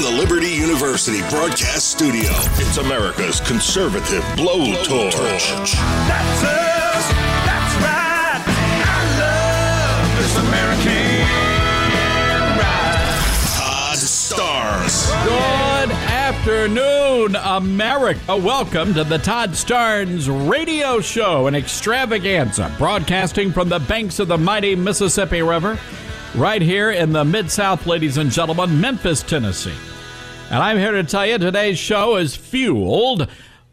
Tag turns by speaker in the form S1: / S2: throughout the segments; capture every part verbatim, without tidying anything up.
S1: the Liberty University broadcast studio, it's America's conservative blowtorch.
S2: That's us. That's right. I love this American ride.
S1: Todd Starnes.
S3: Good afternoon, America. Welcome to the Todd Starnes Radio Show, an extravaganza broadcasting from the banks of the mighty Mississippi River, right here in the Mid-South, ladies and gentlemen, Memphis, Tennessee. And I'm here to tell you today's show is fueled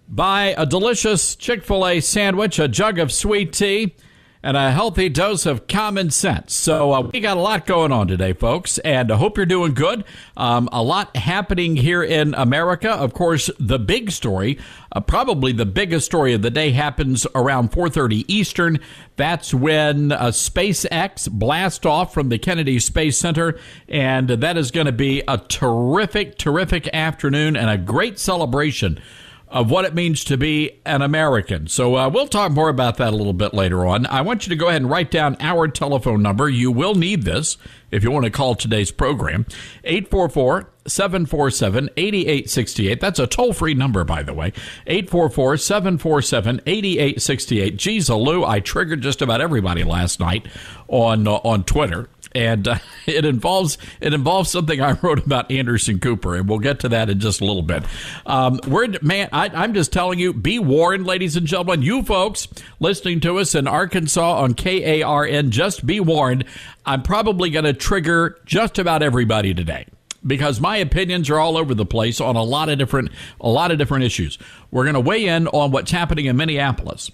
S3: by a delicious Chick-fil-A sandwich, a jug of sweet tea, and a healthy dose of common sense. So uh, we got a lot going on today, folks, and I hope you're doing good. Um, a lot happening here in America. Of course, the big story, uh, probably the biggest story of the day, happens around four thirty Eastern. That's when uh, SpaceX blasts off from the Kennedy Space Center, and that is going to be a terrific, terrific afternoon and a great celebration of what it means to be an American. So uh, we'll talk more about that a little bit later on. I want you to go ahead and write down our telephone number. You will need this if you want to call today's program. eight four four, seven four seven, eight eight six eight. That's a toll-free number, by the way. eight four four, seven four seven, eight eight six eight. Geez, Lou, I triggered just about everybody last night on uh, on Twitter. And uh, it involves it involves something I wrote about Anderson Cooper, and we'll get to that in just a little bit. Um, we're man, I, I'm just telling you, be warned, ladies and gentlemen. You folks listening to us in Arkansas on K A R N, just be warned. I'm probably going to trigger just about everybody today, because my opinions are all over the place on a lot of different a lot of different issues. We're going to weigh in on what's happening in Minneapolis.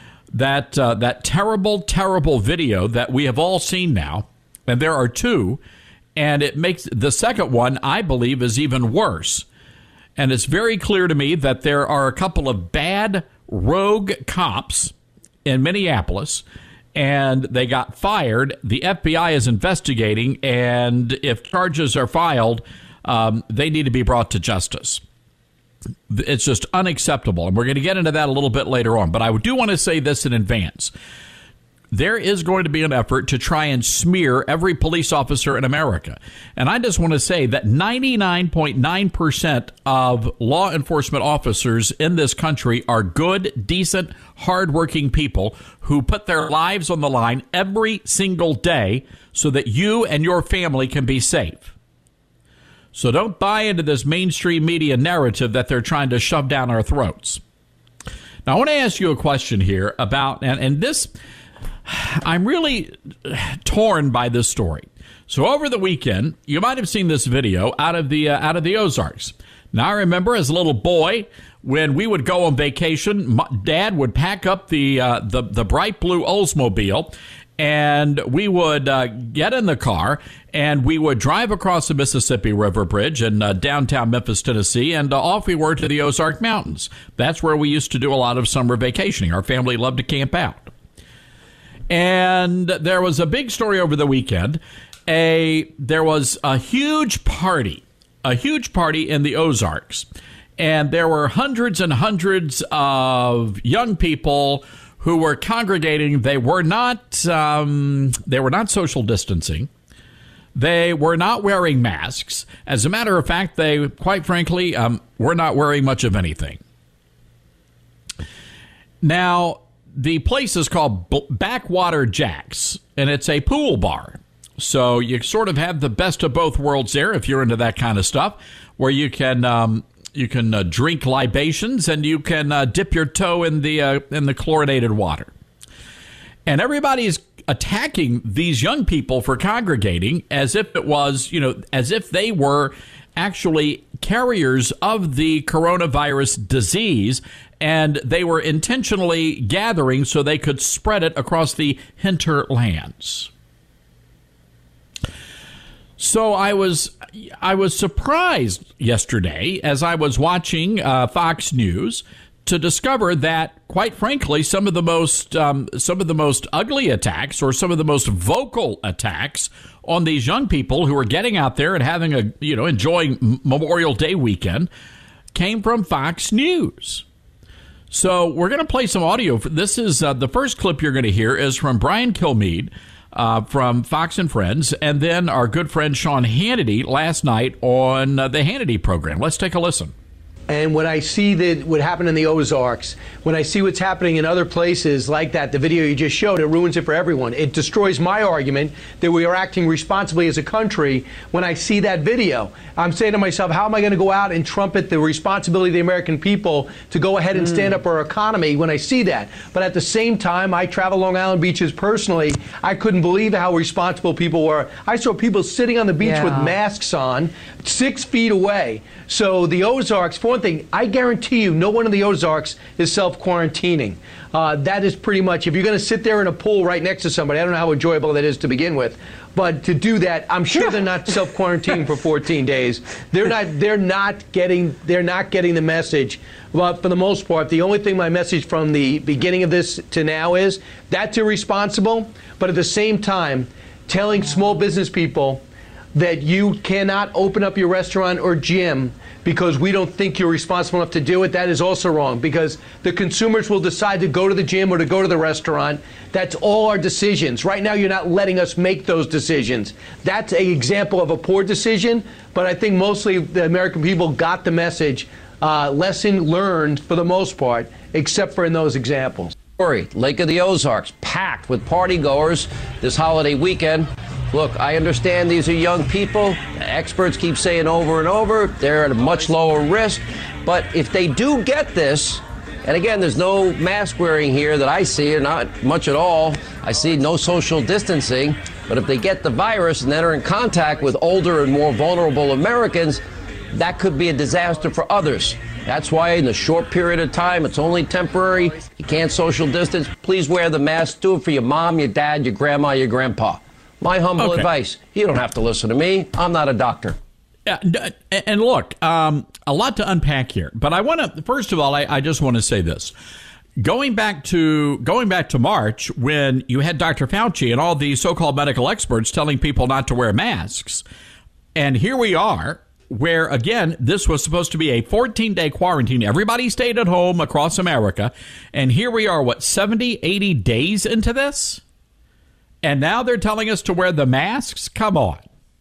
S3: That uh, that terrible, terrible video that we have all seen now. And there are two, and it makes the second one, I believe, is even worse. And it's very clear to me that there are a couple of bad rogue cops in Minneapolis, and they got fired. The F B I is investigating, and if charges are filed, um, they need to be brought to justice. It's just unacceptable, and we're going to get into that a little bit later on. But I do want to say this in advance. There is going to be an effort to try and smear every police officer in America. And I just want to say that ninety-nine point nine percent of law enforcement officers in this country are good, decent, hardworking people who put their lives on the line every single day so that you and your family can be safe. So don't buy into this mainstream media narrative that they're trying to shove down our throats. Now, I want to ask you a question here about, and, and this... I'm really torn by this story. So over the weekend, you might have seen this video out of the uh, out of the Ozarks. Now, I remember as a little boy when we would go on vacation, my Dad would pack up the uh, the the bright blue Oldsmobile, and we would uh, get in the car and we would drive across the Mississippi River Bridge in uh, downtown Memphis, Tennessee, and uh, off we were to the Ozark Mountains. That's where we used to do a lot of summer vacationing. Our family loved to camp out. And there was a big story over the weekend. A there was a huge party, a huge party in the Ozarks. And there were hundreds and hundreds of young people who were congregating. They were not um, they were not social distancing. They were not wearing masks. As a matter of fact, they, quite frankly, um, were not wearing much of anything. Now, the place is called Backwater Jack's, and it's a pool bar. So you sort of have the best of both worlds there, if you're into that kind of stuff, where you can um, you can uh, drink libations and you can uh, dip your toe in the uh, in the chlorinated water. And everybody's attacking these young people for congregating as if it was, you know, as if they were actually carriers of the coronavirus disease, and they were intentionally gathering so they could spread it across the hinterlands. So I was I was surprised yesterday as I was watching uh, Fox News to discover that, quite frankly, some of the most um, some of the most ugly attacks, or some of the most vocal attacks on these young people who are getting out there and having a you know enjoying Memorial Day weekend, came from Fox News. So we're going to play some audio. This is uh, the first clip you're going to hear is from Brian Kilmeade, uh, from Fox and Friends, and then our good friend Sean Hannity last night on uh, the Hannity program. Let's take a listen.
S4: And when I see that what happened in the Ozarks, when I see what's happening in other places like that, the video you just showed, it ruins it for everyone. It destroys my argument that we are acting responsibly as a country when I see that video. I'm saying to myself, how am I going to go out and trumpet the responsibility of the American people to go ahead and stand up our economy when I see that? But at the same time, I travel Long Island beaches personally. I couldn't believe how responsible people were. I saw people sitting on the beach
S5: Yeah.
S4: with masks on, six feet away. So the Ozarks, for one thing, I guarantee you no one in the Ozarks is self-quarantining. Uh, that is pretty much, if you're going to sit there in a pool right next to somebody, I don't know how enjoyable that is to begin with, but to do that, I'm sure they're not self-quarantining for fourteen days. They're not. They're not getting. They're not getting the message. But for the most part, the only thing my message from the beginning of this to now is that's irresponsible. But at the same time, telling small business people that you cannot open up your restaurant or gym because we don't think you're responsible enough to do it, that is also wrong, because the consumers will decide to go to the gym or to go to the restaurant. That's all our decisions. Right now, you're not letting us make those decisions. That's an example of a poor decision, but I think mostly the American people got the message. Uh, lesson learned for the most part, except for in those examples.
S6: Lake of the Ozarks, packed with party goers this holiday weekend. Look, I understand these are young people. Experts keep saying over and over they're at a much lower risk. But if they do get this, and again, there's no mask wearing here that I see, or not much at all. I see no social distancing. But if they get the virus and then are in contact with older and more vulnerable Americans, that could be a disaster for others. That's why in a short period of time, it's only temporary. You can't social distance. Please wear the mask. Do it for your mom, your dad, your grandma, your grandpa. My humble
S3: Okay.
S6: advice. You don't have to listen to me. I'm not a doctor.
S3: Yeah, and look, um, a lot to unpack here. But I want to, first of all, I, I just want to say this. Going back to going back to March, when you had Doctor Fauci and all these so-called medical experts telling people not to wear masks, and here we are, where, again, this was supposed to be a fourteen-day quarantine. Everybody stayed at home across America. And here we are, what, seventy, eighty days into this? And now they're telling us to wear the masks? Come on.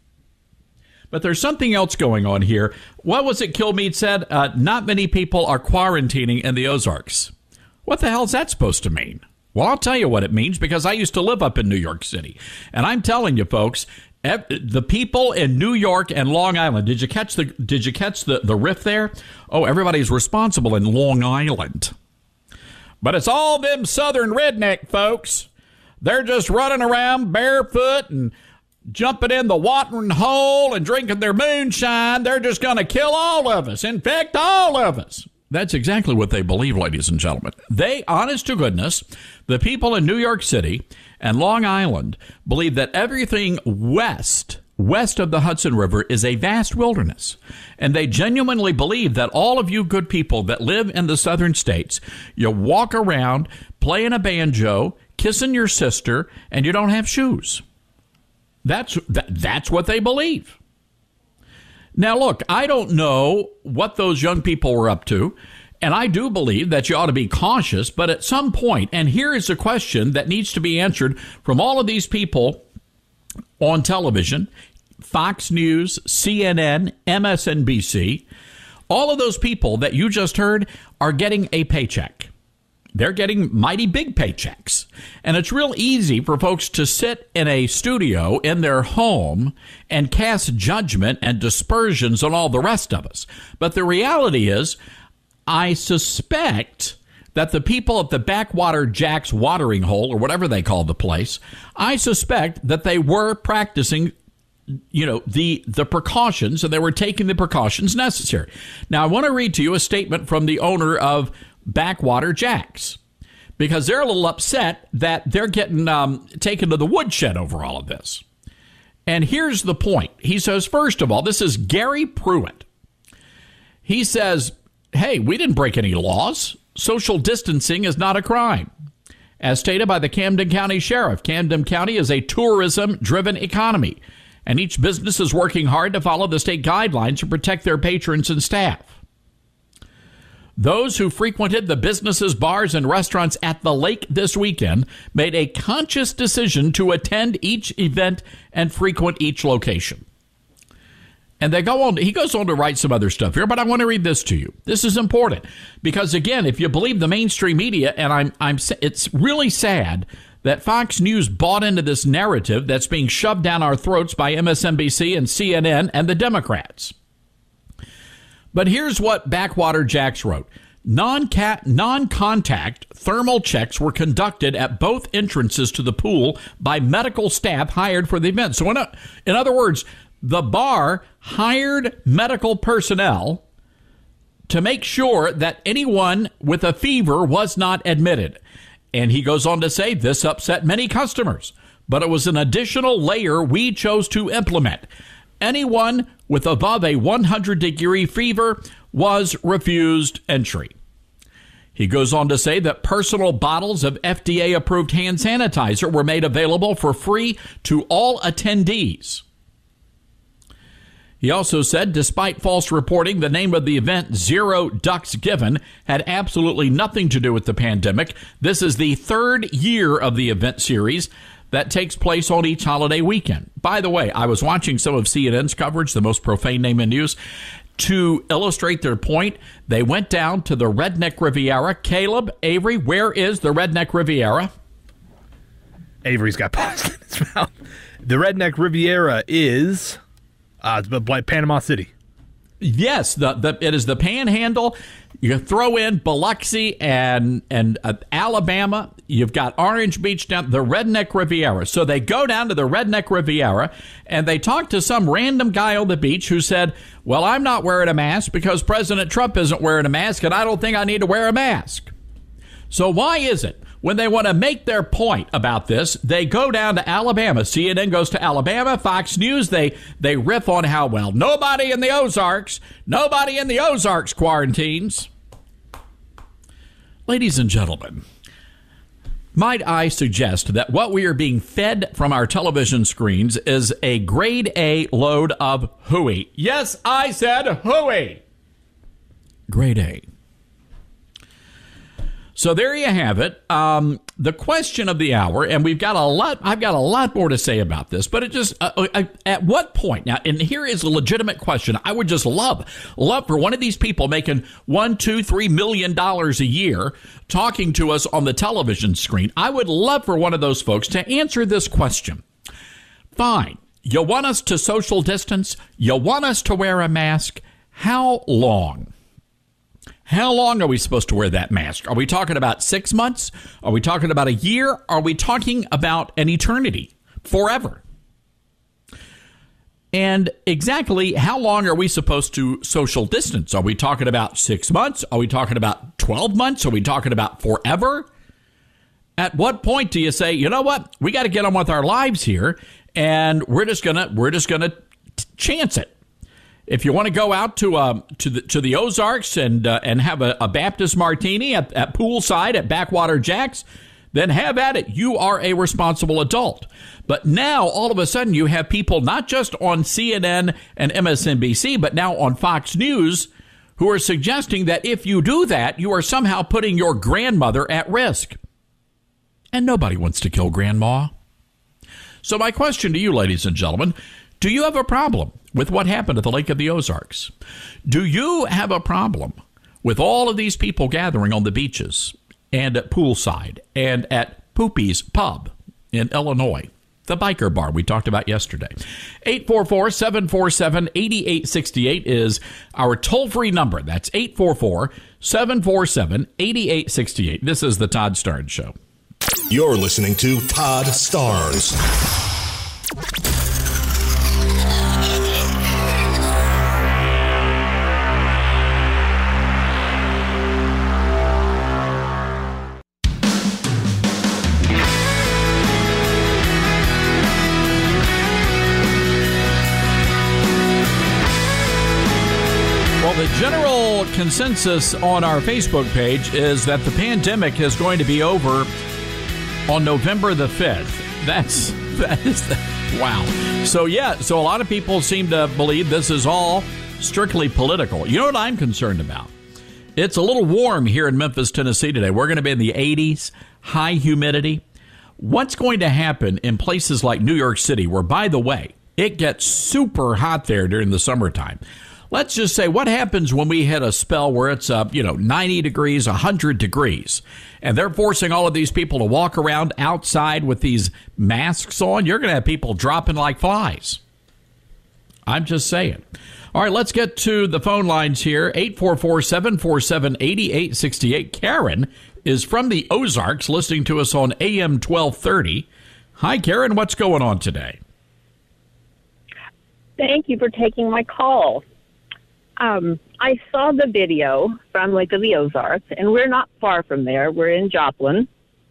S3: But there's something else going on here. What was it Kilmeade said? Uh, not many people are quarantining in the Ozarks. What the hell is that supposed to mean? Well, I'll tell you what it means, because I used to live up in New York City. And I'm telling you, folks, the people in New York and Long Island, did you catch the did you catch the, the riff there? Oh, everybody's responsible in Long Island. But it's all them southern redneck folks. They're just running around barefoot and jumping in the watering hole and drinking their moonshine. They're just going to kill all of us, infect all of us. That's exactly what they believe, ladies and gentlemen. They, honest to goodness, the people in New York City and Long Island believe that everything west, west of the Hudson River is a vast wilderness. And they genuinely believe that all of you good people that live in the southern states, you walk around playing a banjo, kissing your sister, and you don't have shoes. That's that, that's what they believe. Now, look, I don't know what those young people were up to, and I do believe that you ought to be cautious, but at some point, and here is a question that needs to be answered from all of these people on television, Fox News, C N N, M S N B C, all of those people that you just heard are getting a paycheck. They're getting mighty big paychecks. And it's real easy for folks to sit in a studio in their home and cast judgment and dispersions on all the rest of us. But the reality is, I suspect that the people at the Backwater Jack's watering hole, or whatever they call the place, I suspect that they were practicing, you know, the the precautions, and they were taking the precautions necessary. Now, I want to read to you a statement from the owner of Backwater Jack's, because they're a little upset that they're getting um, taken to the woodshed over all of this. And here's the point. He says, first of all, this is Gary Pruitt. He says, hey, we didn't break any laws. Social distancing is not a crime. As stated by the Camden County Sheriff, Camden County is a tourism-driven economy, and each business is working hard to follow the state guidelines to protect their patrons and staff. Those who frequented the businesses, bars, and restaurants at the lake this weekend made a conscious decision to attend each event and frequent each location. And they go on, he goes on to write some other stuff here, but I want to read this to you. This is important because, again, if you believe the mainstream media, and I'm, I'm, it's really sad that Fox News bought into this narrative that's being shoved down our throats by M S N B C and C N N and the Democrats. But here's what Backwater Jacks wrote. Non-cat, non-contact thermal checks were conducted at both entrances to the pool by medical staff hired for the event. So in, a, in other words, the bar hired medical personnel to make sure that anyone with a fever was not admitted. And he goes on to say this upset many customers, but it was an additional layer we chose to implement. Anyone with above a one hundred degree fever was refused entry. He goes on to say that personal bottles of F D A-approved hand sanitizer were made available for free to all attendees. He also said, despite false reporting, the name of the event, Zero Ducks Given, had absolutely nothing to do with the pandemic. This is the third year of the event series that takes place on each holiday weekend. By the way, I was watching some of C N N's coverage, the most profane name in news. To illustrate their point, they went down to the Redneck Riviera. Caleb, Avery, where is the Redneck Riviera?
S5: Avery's got pasta in his mouth. The Redneck Riviera is... Uh, it's like Panama City.
S3: Yes, the, the it is the Panhandle. You throw in Biloxi and and uh, Alabama. You've got Orange Beach down the Redneck Riviera. So they go down to the Redneck Riviera and they talk to some random guy on the beach who said, "Well, I'm not wearing a mask because President Trump isn't wearing a mask, and I don't think I need to wear a mask." So why is it when they want to make their point about this, they go down to Alabama? C N N goes to Alabama. Fox News, they they riff on how, well, nobody in the Ozarks, nobody in the Ozarks quarantines. Ladies and gentlemen, might I suggest that what we are being fed from our television screens is a grade A load of hooey. Yes, I said hooey. Grade A. So there you have it. Um, the question of the hour, and we've got a lot. I've got a lot more to say about this, but it just uh, uh, at what point now? And here is a legitimate question. I would just love, love for one of these people making one, two, three million dollars a year talking to us on the television screen. I would love for one of those folks to answer this question. Fine, you want us to social distance? You want us to wear a mask? How long? How long are we supposed to wear that mask? Are we talking about six months? Are we talking about a year? Are we talking about an eternity? Forever? And exactly how long are we supposed to social distance? Are we talking about six months? Are we talking about twelve months? Are we talking about forever? At what point do you say, you know what? We got to get on with our lives here, and we're just gonna we're just gonna t- chance it. If you want to go out to um to the to the Ozarks and uh, and have a, a Baptist martini at, at poolside at Backwater Jacks, then have at it. You are a responsible adult. But now all of a sudden you have people not just on C N N and M S N B C, but now on Fox News who are suggesting that if you do that, you are somehow putting your grandmother at risk. And nobody wants to kill grandma. So my question to you, ladies and gentlemen, do you have a problem with what happened at the Lake of the Ozarks? Do you have a problem with all of these people gathering on the beaches and at poolside and at Poopy's Pub in Illinois, the biker bar we talked about yesterday? eight four four, seven four seven, eight eight six eight is our toll-free number. That's eight four four, seven four seven, eight eight six eight. This is the Todd Starnes Show.
S1: You're listening to Todd Starnes.
S3: The general consensus on our Facebook page is that the pandemic is going to be over on November the fifth. That's, that is, the, wow. So, yeah, so a lot of people seem to believe this is all strictly political. You know what I'm concerned about It's a little warm here in Memphis, Tennessee today. We're going to be in the eighties, high humidity. What's going to happen in places like New York City, where, by the way, it gets super hot there during the summertime? Let's just say, what happens when we hit a spell where it's up, you know, ninety degrees, one hundred degrees, and they're forcing all of these people to walk around outside with these masks on? You're going to have people dropping like flies. I'm just saying. All right, let's get to the phone lines here. eight four four, seven four seven, eight eight six eight. Karen is from the Ozarks, listening to us on A M twelve thirty. Hi, Karen. What's going on today?
S7: Thank you for taking my call. Um, I saw the video from Lake of the Ozarks, and we're not far from there. We're in Joplin.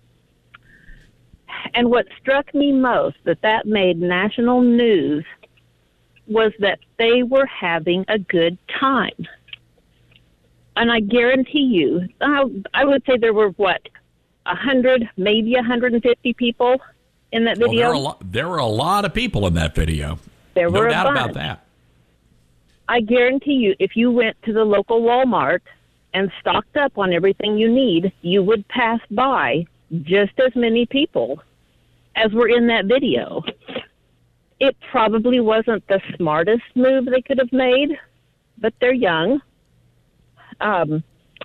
S7: And what struck me most that that made national news was that they were having a good time. And I guarantee you, I, I would say there were, what, one hundred, maybe one hundred fifty people in that video?
S3: Oh, there, were a lot, there were a lot of people in that video.
S7: There were
S3: no
S7: a
S3: doubt
S7: bunch.
S3: about that.
S7: I guarantee you, if you went to the local Walmart and stocked up on everything you need, you would pass by just as many people as were in that video. It probably wasn't the smartest move they could have made, but they're young. Um,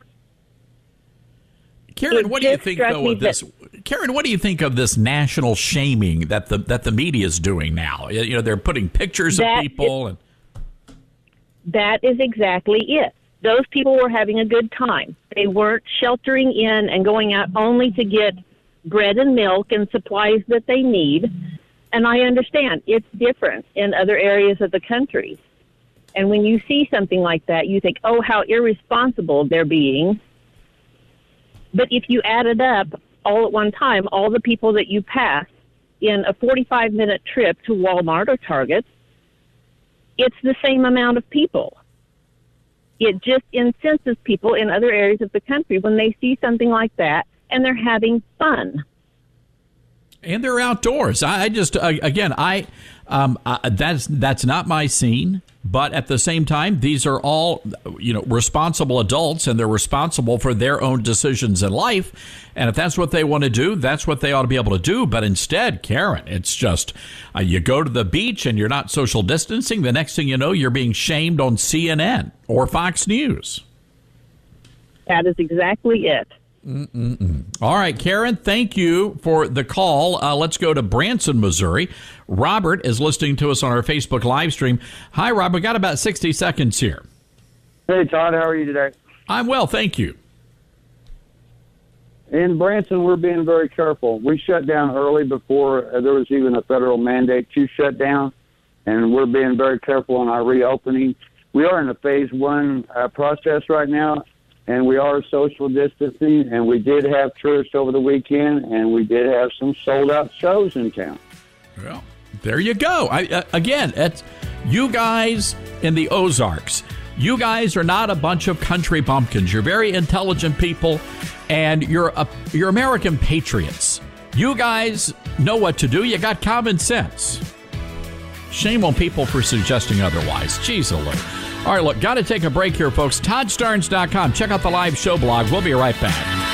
S3: Karen, what do you think though of this? That, Karen, what do you think of this national shaming that the that the media is doing now? You know, they're putting pictures of people,
S7: is,
S3: and
S7: that is exactly it. Those people were having a good time. They weren't sheltering in and going out only to get bread and milk and supplies that they need. And I understand it's different in other areas of the country. And when you see something like that, you think, oh, how irresponsible they're being. But if you added up all at one time, all the people that you pass in a forty-five minute trip to Walmart or Target, it's the same amount of people. It just incenses people in other areas of the country when they see something like that and they're having fun.
S3: And they're outdoors. I just, uh, again, I um, uh, that's that's not my scene. But at the same time, these are all, you know, responsible adults, and they're responsible for their own decisions in life. And if that's what they want to do, that's what they ought to be able to do. But instead, Karen, it's just uh, you go to the beach and you're not social distancing. The next thing you know, you're being shamed on C N N or Fox News.
S7: That is exactly it.
S3: Mm-mm-mm. All right, Karen, thank you for the call. Uh, let's go to Branson, Missouri. Robert is listening to us on our Facebook live stream. Hi, Rob. We got about sixty seconds here.
S8: Hey, Todd. How are you today?
S3: I'm well, thank you.
S8: In Branson, we're being very careful. We shut down early before there was even a federal mandate to shut down, and we're being very careful on our reopening. We are in a phase one uh, process right now, and we are social distancing, and we did have tourists over the weekend, and we did have some sold-out shows in town.
S3: Well, there you go. I, uh, again, it's you guys in the Ozarks. You guys are not a bunch of country bumpkins. You're very intelligent people, and you're a, you're American patriots. You guys know what to do. You got common sense. Shame on people for suggesting otherwise. Jeez, oh, look. All right, look, got to take a break here, folks. Todd Starnes dot com. Check out the live show blog. We'll be right back.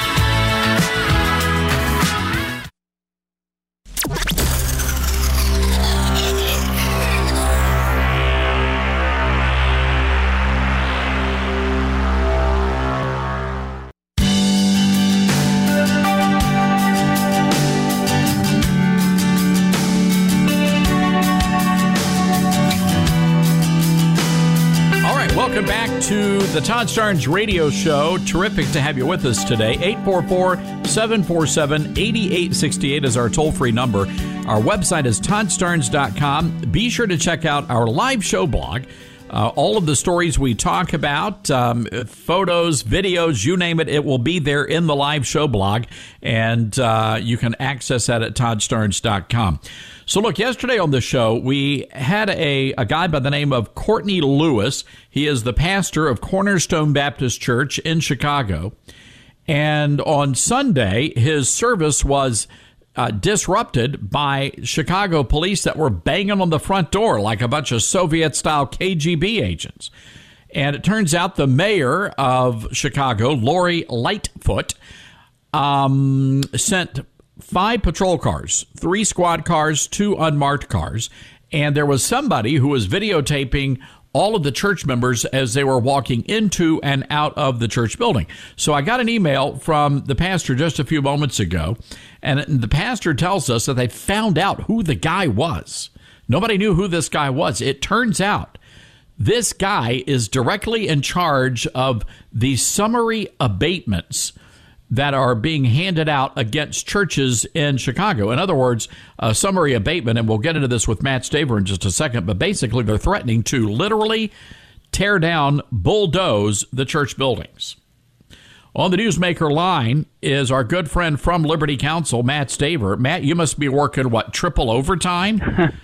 S3: Welcome back to the Todd Starnes Radio Show. Terrific to have you with us today. eight four four, seven four seven, eight eight six eight is our toll-free number. Our website is Todd Starnes dot com. Be sure to check out our live show blog. Uh, all of the stories we talk about, um, photos, videos, you name it, it will be there in the live show blog. And uh, you can access that at Todd Starnes dot com. So, look, yesterday on the show, we had a, a guy by the name of Courtney Lewis. He is the pastor of Cornerstone Baptist Church in Chicago. And on Sunday, his service was uh, disrupted by Chicago police that were banging on the front door like a bunch of Soviet-style K G B agents. And it turns out the mayor of Chicago, Lori Lightfoot, um, sent five patrol cars, three squad cars, two unmarked cars. And there was somebody who was videotaping all of the church members as they were walking into and out of the church building. So I got an email from the pastor just a few moments ago, and the pastor tells us that they found out who the guy was. Nobody knew who this guy was. It turns out this guy is directly in charge of the summary abatements that are being handed out against churches in Chicago. In other words, a summary abatement, and we'll get into this with Matt Staver in just a second, but basically they're threatening to literally tear down, bulldoze the church buildings. On the Newsmaker line is our good friend from Liberty Counsel, Matt Staver. Matt, you must be working, what, triple overtime?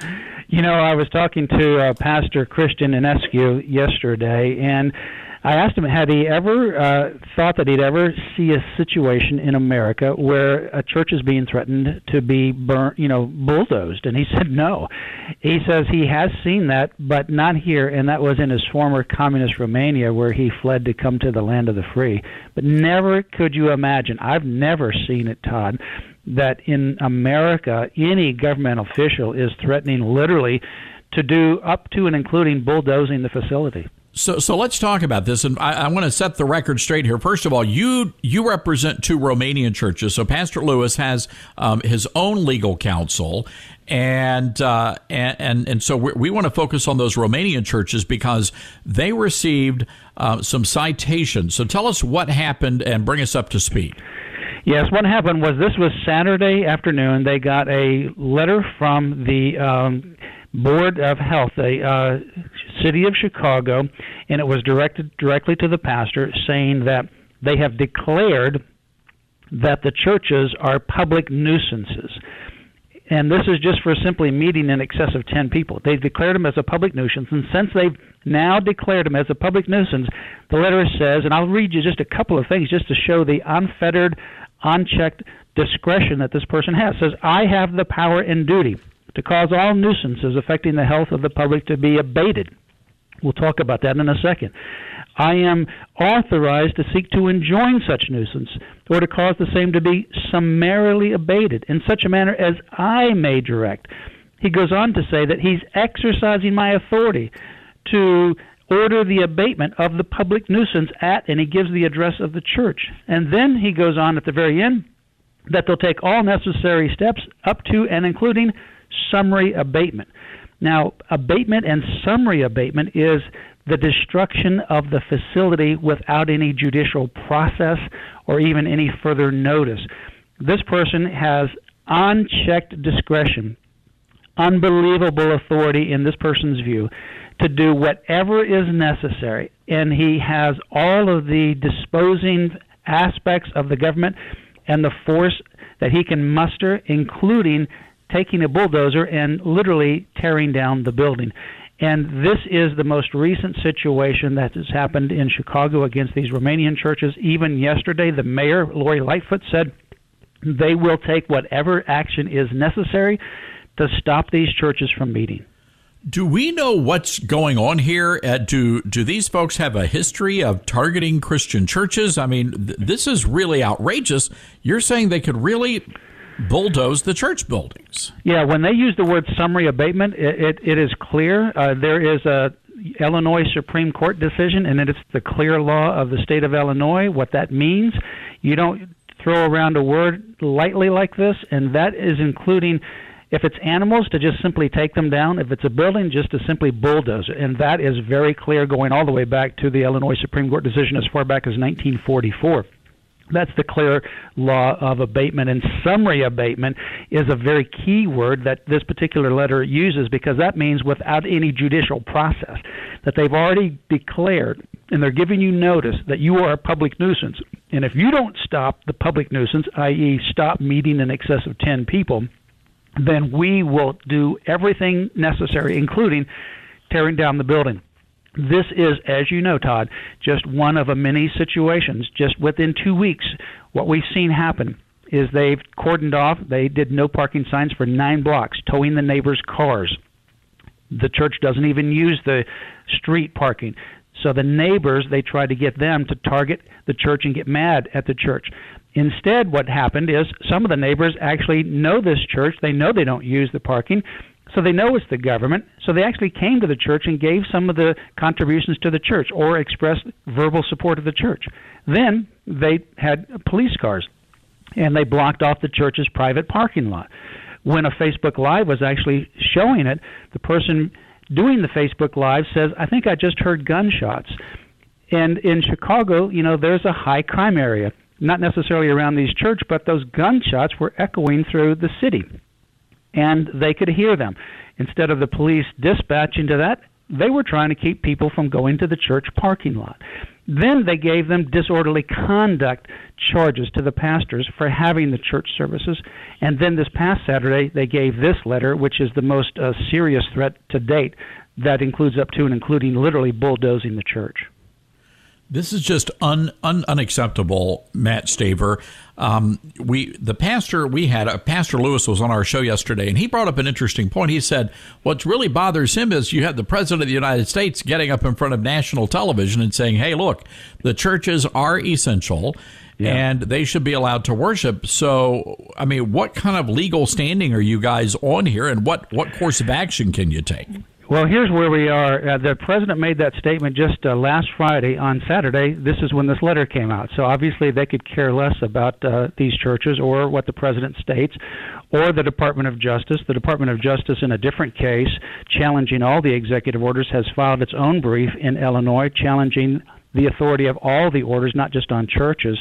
S9: You know, I was talking to uh, Pastor Christian Inescu yesterday, and I asked him, had he ever uh, thought that he'd ever see a situation in America where a church is being threatened to be burnt, you know, bulldozed? And he said no. He says he has seen that, but not here, and that was in his former communist Romania, where he fled to come to the land of the free. But never could you imagine, I've never seen it, Todd, that in America any government official is threatening literally to do up to and including bulldozing the facility.
S3: So, so let's talk about this, and I, I want to set the record straight here. First of all, you you represent two Romanian churches. So, Pastor Lewis has um, his own legal counsel, and uh, and, and and so we, we want to focus on those Romanian churches because they received uh, some citations. So, tell us what happened and bring us up to speed.
S9: Yes, what happened was this was Saturday afternoon. They got a letter from the um, Board of Health, the uh, city of Chicago, and it was directed directly to the pastor, saying that they have declared that the churches are public nuisances. And this is just for simply meeting in excess of ten people. They've declared them as a public nuisance, and since they've now declared them as a public nuisance, the letter says, and I'll read you just a couple of things just to show the unfettered, unchecked discretion that this person has. It says, I have the power and duty to cause all nuisances affecting the health of the public to be abated. We'll talk about that in a second. I am authorized to seek to enjoin such nuisance or to cause the same to be summarily abated in such a manner as I may direct. He goes on to say that he's exercising my authority to order the abatement of the public nuisance at, and he gives the address of the church. And then he goes on at the very end that they'll take all necessary steps up to and including summary abatement. Now, abatement and summary abatement is the destruction of the facility without any judicial process or even any further notice. This person has unchecked discretion, unbelievable authority in this person's view, to do whatever is necessary, and he has all of the disposing aspects of the government and the force that he can muster, including taking a bulldozer and literally tearing down the building. And this is the most recent situation that has happened in Chicago against these Romanian churches. Even yesterday, the mayor, Lori Lightfoot, said they will take whatever action is necessary to stop these churches from meeting.
S3: Do we know what's going on here? Uh, do do these folks have a history of targeting Christian churches? I mean, th- this is really outrageous. You're saying they could really bulldoze the church buildings.
S9: Yeah, when they use the word summary abatement, it, it, it is clear. Uh, there is a Illinois Supreme Court decision, and it's the clear law of the state of Illinois, what that means. You don't throw around a word lightly like this, and that is including, if it's animals, to just simply take them down. If it's a building, just to simply bulldoze it. And that is very clear going all the way back to the Illinois Supreme Court decision as far back as nineteen forty-four. That's the clear law of abatement. And summary abatement is a very key word that this particular letter uses, because that means without any judicial process, that they've already declared and they're giving you notice that you are a public nuisance. And if you don't stop the public nuisance, that is stop meeting in excess of ten people, then we will do everything necessary, including tearing down the building. This is, as you know, Todd, just one of a many situations. Just within two weeks, what we've seen happen is they've cordoned off. They did no parking signs for nine blocks, towing the neighbors' cars. The church doesn't even use the street parking. So the neighbors, they tried to get them to target the church and get mad at the church. Instead, what happened is some of the neighbors actually know this church. They know they don't use the parking, so they know it's the government. So they actually came to the church and gave some of the contributions to the church or expressed verbal support of the church. Then they had police cars, and they blocked off the church's private parking lot. When a Facebook Live was actually showing it, the person doing the Facebook Live says, I think I just heard gunshots. And in Chicago, you know, there's a high crime area, not necessarily around these church, but those gunshots were echoing through the city, and they could hear them. Instead of the police dispatching to that, they were trying to keep people from going to the church parking lot. Then they gave them disorderly conduct charges to the pastors for having the church services. And then this past Saturday, they gave this letter, which is the most uh, serious threat to date, that includes up to and including literally bulldozing the church.
S3: This is just un, un, unacceptable, Matt Staver. Um, we the pastor we had, uh, Pastor Lewis was on our show yesterday, and he brought up an interesting point. He said what really bothers him is you have the President of the United States getting up in front of national television and saying, hey, look, the churches are essential, yeah, and they should be allowed to worship. So, I mean, what kind of legal standing are you guys on here, and what, what course of action can you take?
S9: Well, here's where we are. Uh, the president made that statement just uh, last Friday. On Saturday, this is when this letter came out. So obviously they could care less about uh, these churches or what the president states or the Department of Justice. The Department of Justice, in a different case, challenging all the executive orders, has filed its own brief in Illinois challenging the authority of all the orders, not just on churches.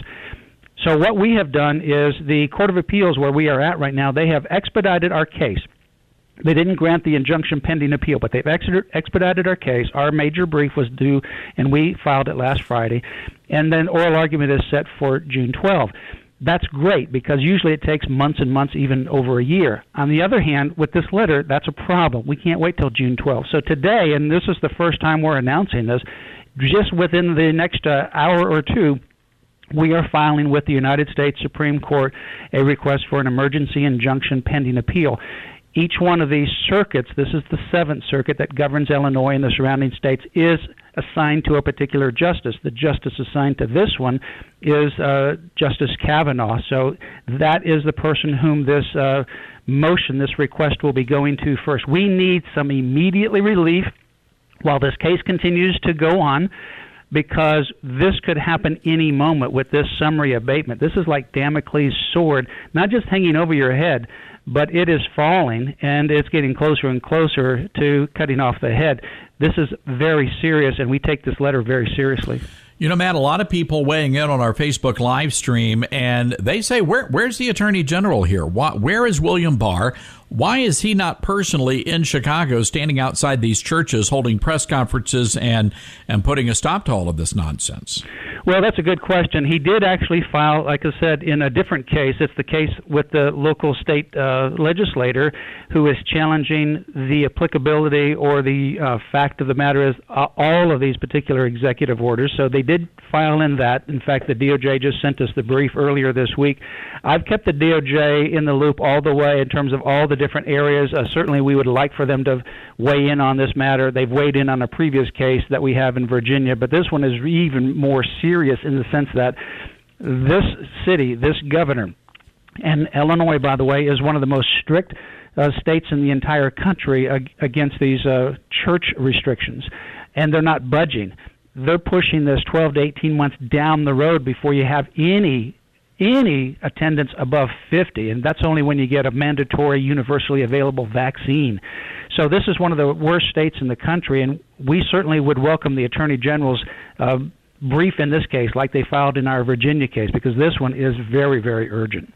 S9: So what we have done is the Court of Appeals, where we are at right now, they have expedited our case. They didn't grant the injunction pending appeal, but they've expedited our case. Our major brief was due, and we filed it last Friday. And then oral argument is set for June twelfth. That's great, because usually it takes months and months, even over a year. On the other hand, with this letter, that's a problem. We can't wait till June twelfth. So today, and this is the first time we're announcing this, just within the next uh, hour or two, we are filing with the United States Supreme Court a request for an emergency injunction pending appeal. Each one of these circuits, this is the Seventh Circuit that governs Illinois and the surrounding states, is assigned to a particular justice. The justice assigned to this one is uh, Justice Kavanaugh. So that is the person whom this uh, motion, this request will be going to first. We need some immediately relief while this case continues to go on, because this could happen any moment with this summary abatement. This is like Damocles' sword, not just hanging over your head, but it is falling, and it's getting closer and closer to cutting off the head. This is very serious, and we take this letter very seriously.
S3: You know, Matt, a lot of people weighing in on our Facebook live stream, and they say, Where, where's the Attorney General here? Why, where is William Barr? Why is he not personally in Chicago standing outside these churches holding press conferences and, and putting a stop to all of this nonsense?
S9: Well, that's a good question. He did actually file, like I said, in a different case. It's the case with the local state uh, legislator who is challenging the applicability or the uh, fact of the matter is uh, all of these particular executive orders. So they did file in that. In fact, the D O J just sent us the brief earlier this week. I've kept the D O J in the loop all the way in terms of all the different areas. Uh, certainly we would like for them to weigh in on this matter. They've weighed in on a previous case that we have in Virginia, but this one is even more serious in the sense that this city, this governor, and Illinois, by the way, is one of the most strict uh, states in the entire country ag- against these uh, church restrictions, and they're not budging. They're pushing this twelve to eighteen months down the road before you have any any attendance above fifty, and that's only when you get a mandatory, universally available vaccine. So this is one of the worst states in the country, and we certainly would welcome the Attorney General's uh, brief in this case, like they filed in our Virginia case, because this one is very, very urgent.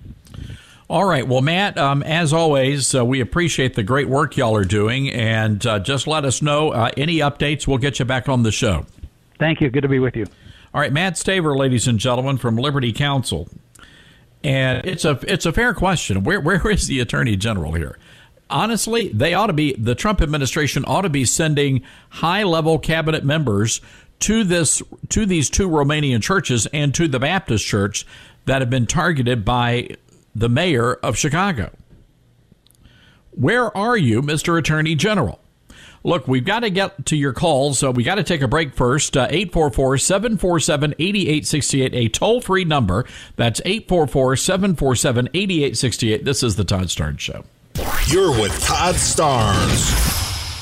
S3: All right. Well, Matt, um, as always, uh, we appreciate the great work y'all are doing, and uh, just let us know uh, any updates. We'll get you back on the show.
S9: Thank you. Good to be with you.
S3: All right. Matt Staver, ladies and gentlemen, from Liberty Counsel. And it's a it's a fair question. Where Where is the Attorney General here? Honestly, they ought to be, the Trump administration ought to be sending high-level cabinet members to this to these two Romanian churches and to the Baptist church that have been targeted by the mayor of Chicago. Where are you, Mister Attorney General? Look, we've got to get to your calls, so we got to take a break first. Uh, eight four four, seven four seven, eight eight six eight, a toll-free number. That's eight four four, seven four seven, eight eight six eight. This is the Todd Starnes Show.
S1: You're with Todd Starnes.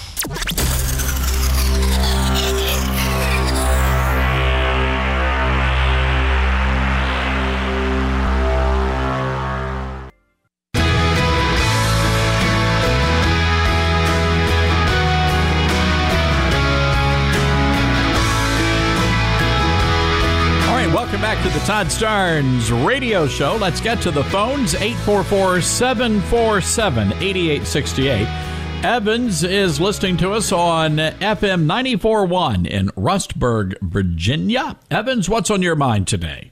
S3: Welcome back to the Todd Starnes Radio Show. Let's get to the phones. eight four four, seven four seven, eight eight six eight. Evans is listening to us on F M ninety-four point one in Rustburg, Virginia. Evans, what's on your mind today?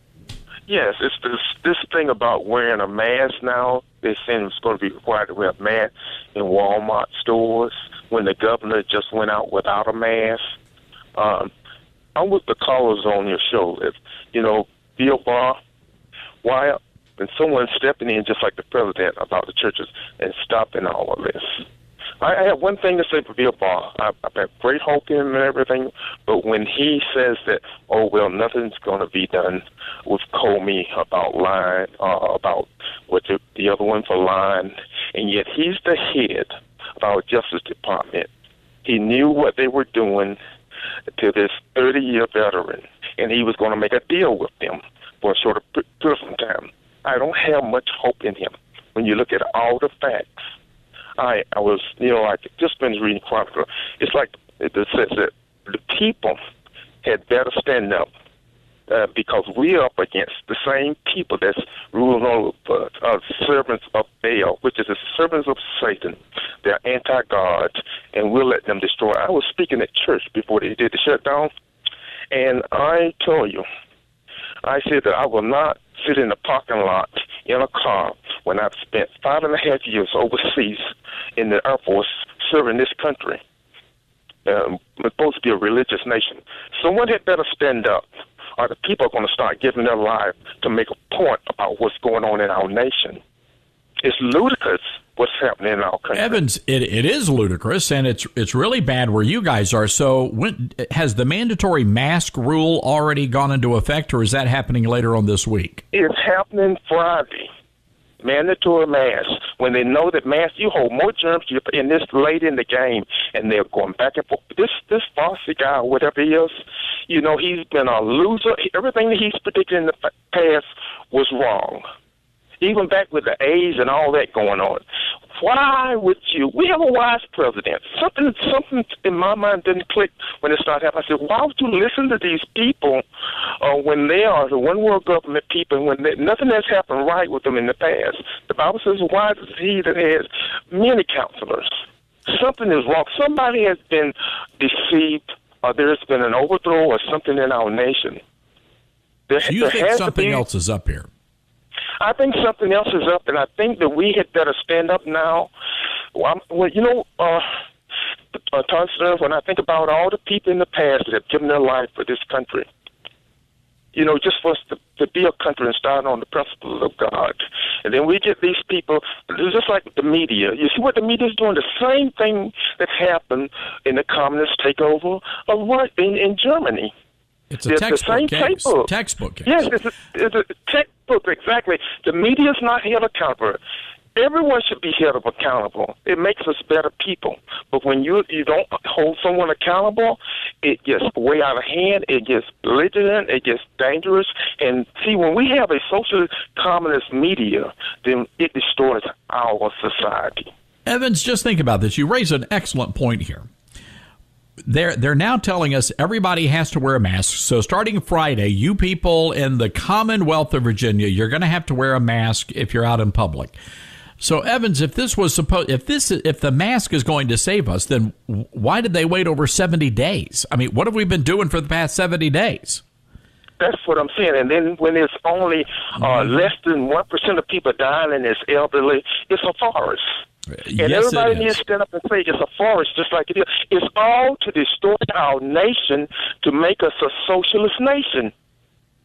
S10: Yes, it's this this thing about wearing a mask now. They saying it's going to be required to wear a mask in Walmart stores when the governor just went out without a mask. Um, I'm with the callers on your show. If, you know, Bill Barr, why, and someone stepping in just like the president about the churches and stopping all of this. I, I have one thing to say for Bill Barr. I, I have great hope in him and everything, but when he says that, oh, well, nothing's going to be done with Comey about lying, uh, about what the, the other one for lying, and yet he's the head of our Justice Department. He knew what they were doing to this thirty-year veteran, and he was going to make a deal with them for a short of prison time. I don't have much hope in him when you look at all the facts. I I was, you know, I just finished reading Chronicle. It's like it says that the people had better stand up uh, because we're up against the same people that's ruling over uh, servants of Baal, which is the servants of Satan. They're anti-God, and we'll let them destroy. I was speaking at church before they did the shutdown, and I told you, I said that I will not sit in the parking lot in a car when I've spent five and a half years overseas in the Air Force serving this country. Um, we're supposed to be a religious nation. Someone had better stand up, or the people are going to start giving their life to make a point about what's going on in our nation. It's ludicrous what's happening in our country.
S3: Evans, it, it is ludicrous, and it's it's really bad where you guys are. So when, has the mandatory mask rule already gone into effect, or is that happening later on this week?
S10: It's happening Friday. Mandatory mask. When they know that mask, you hold more germs in this late in the game, and they're going back and forth. This this Fossey guy, or whatever he is, you know, he's been a loser. Everything that he's predicted in the past was wrong. Even back with the A's and all that going on. Why would you? We have a wise president. Something something in my mind didn't click when it started happening. I said, why would you listen to these people uh, when they are the one-world government people and when they, nothing has happened right with them in the past? The Bible says, wise is he that has many counselors. Something is wrong. Somebody has been deceived, or there's been an overthrow or something in our nation. There,
S3: so you
S10: there
S3: think
S10: has
S3: something
S10: to be,
S3: else is up here?
S10: I think something else is up, and I think that we had better stand up now. Well, I'm, well you know, uh, uh, Todd Starnes, when I think about all the people in the past that have given their life for this country, you know, just for us to, to be a country and start on the principles of God. And then we get these people, just like the media. You see what the media is doing? The same thing that happened in the communist takeover of what in, in Germany.
S3: It's a textbook case.
S10: Textbook.
S3: textbook case.
S10: Yes, it's a, it's a textbook, exactly. The media is not held accountable. Everyone should be held accountable. It makes us better people. But when you you don't hold someone accountable, it gets way out of hand. It gets belligerent. It gets dangerous. And see, when we have a social communist media, then it destroys our society.
S3: Evans, just think about this. You raise an excellent point here. They're, they're now telling us everybody has to wear a mask. So starting Friday, you people in the Commonwealth of Virginia, you're going to have to wear a mask if you're out in public. So Evans, if this was supposed, if this, if the mask is going to save us, then why did they wait over seventy days? I mean, what have we been doing for the past seventy days?
S10: That's what I'm saying. And then when it's only uh, less than one percent of people dying and it's elderly, it's a forest. And
S3: yes,
S10: everybody needs to stand up and say it's a forest just like it is. It's all to destroy our nation, to make us a socialist nation.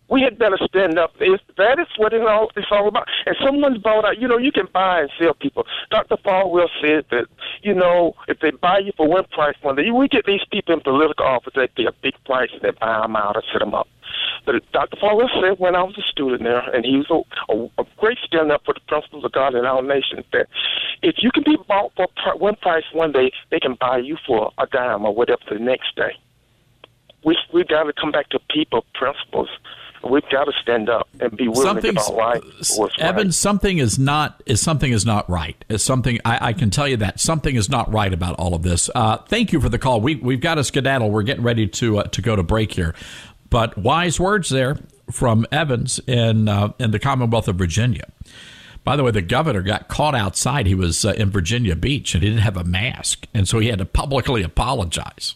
S10: We had better stand up. It's, that is what it all, it's all about. And someone's brought out, you know, you can buy and sell people. Doctor Falwell said that, you know, if they buy you for one price one day, we get these people in political office, they pay a big price and they buy them out or set them up. But Doctor Falwell said when I was a student there, and he was a, a, a great stand up for the principles of God in our nation, that if you can be bought for one price one day, they can buy you for a dime or whatever the next day. We we got to come back to people principles. We've got to stand up and be willing to get our right.
S3: Evan, right. something is not is something is not right. Is something I, I can tell you that something is not right about all of this. Uh, thank you for the call. We we've got a skedaddle. We're getting ready to uh, to go to break here. But wise words there from Evans in uh, in the Commonwealth of Virginia. By the way, the governor got caught outside. He was uh, in Virginia Beach and he didn't have a mask, and so he had to publicly apologize.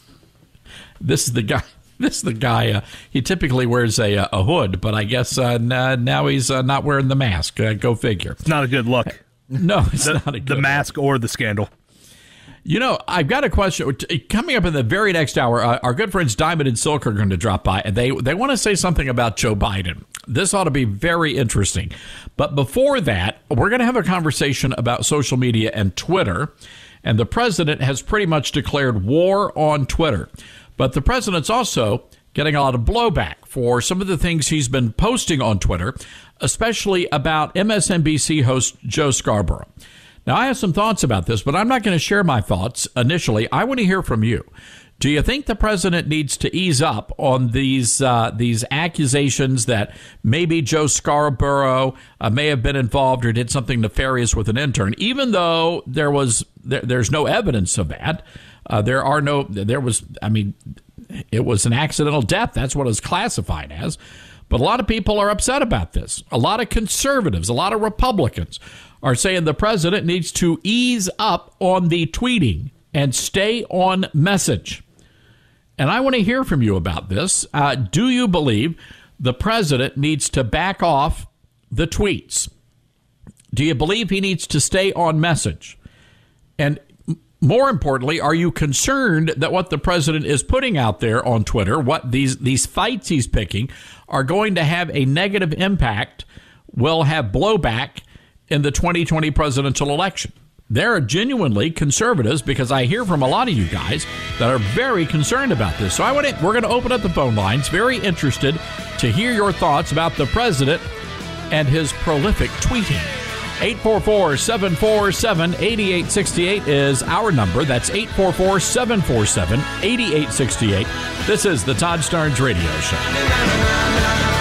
S3: This is the guy. This is the guy. Uh, he typically wears a a hood, but I guess uh, n- now he's uh, not wearing the mask. Uh, go figure.
S5: It's not a good look.
S3: No, it's
S5: the,
S3: not a good
S5: the mask
S3: look.
S5: or the scandal.
S3: You know, I've got a question coming up in the very next hour. Uh, our good friends Diamond and Silk are going to drop by, and they they want to say something about Joe Biden. This ought to be very interesting. But before that, we're going to have a conversation about social media and Twitter. And the president has pretty much declared war on Twitter. But the president's also getting a lot of blowback for some of the things he's been posting on Twitter, especially about M S N B C host Joe Scarborough. Now, I have some thoughts about this, but I'm not going to share my thoughts initially. I want to hear from you. Do you think the president needs to ease up on these uh, these accusations that maybe Joe Scarborough uh, may have been involved or did something nefarious with an intern, even though there was there, there's no evidence of that? Uh, there are no there was I mean, it was an accidental death. That's what it's classified as. But a lot of people are upset about this. A lot of conservatives, a lot of Republicans are saying the president needs to ease up on the tweeting and stay on message. And I want to hear from you about this. Uh, do you believe the president needs to back off the tweets? Do you believe he needs to stay on message? And more importantly, are you concerned that what the president is putting out there on Twitter, what these, these fights he's picking, are going to have a negative impact, will have blowback in the twenty twenty presidential election? There are genuinely conservatives, because I hear from a lot of you guys that are very concerned about this. So I want to, we're going to open up the phone lines. Very interested to hear your thoughts about the president and his prolific tweeting. eight four four, seven four seven, eight eight six eight is our number. That's eight four four, seven four seven, eight eight six eight. This is the Todd Starnes Radio Show.